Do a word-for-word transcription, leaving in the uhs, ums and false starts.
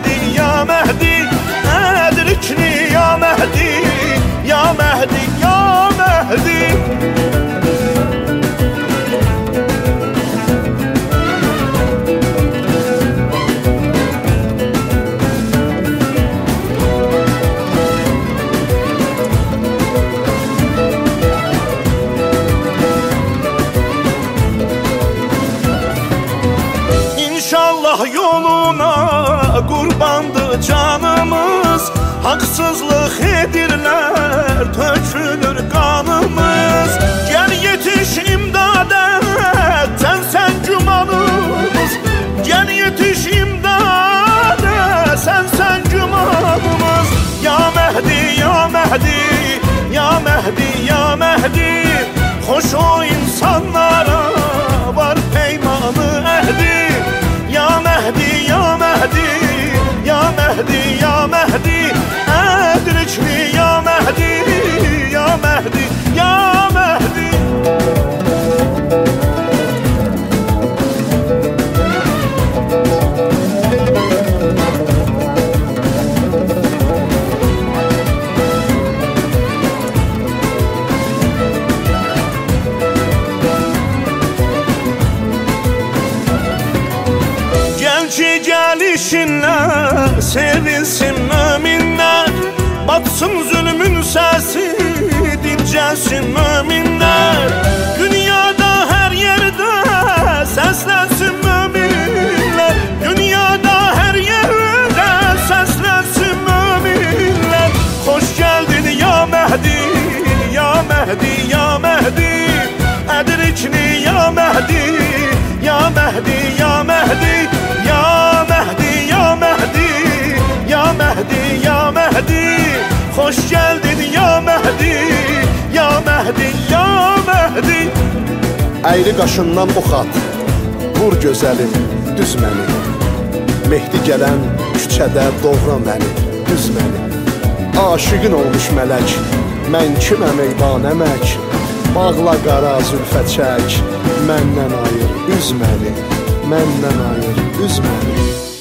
Mehdi, ya Mehdi, edrikni ya Mehdi, ya Mehdi, ya Mehdi. İnşallah yoluna kurbandı canımız, haksızlık edirler, tökülür kanımız. Gel yetiş imdada, sen sen cumanımız. Gel yetiş imdada, sen sen cumanımız. Ya Mehdi, ya Mehdi, ya Mehdi, ya Mehdi. Hoş o insanlara var peymanı ehdi. Ya Mehdi, ya Mehdi, ya Mehdi, ya Mehdi, edrikni ya Mehdi, ya Mehdi, ya Mehdi. Gel ki gelişinle sevinsin müminler, batsın zulmün sesi, dincelsin müminler. Dünyada her yerde seslensin müminler, dünyada her yerde seslensin müminler. Hoş geldin ya Mehdi, ya Mehdi, ya Mehdi, edrikni ya Mehdi, ya Mehdi, ya Mehdi, ya Mehdi, ya Mehdi, ya Mehdi, ya Mehdi. Hoş geldin ya Mehdi, ya Mehdi, ya Mehdi. Əyri qaşından ox at, vur gözəlim, düz məni. Mehdi gələn küçədə doğra məni, düz məni. Aşığın olmuş mələk, mən kiməm eyban əmək. Bağla qara zülfə çək, məndən ayır, üz məni, məndən ayır, üz məni.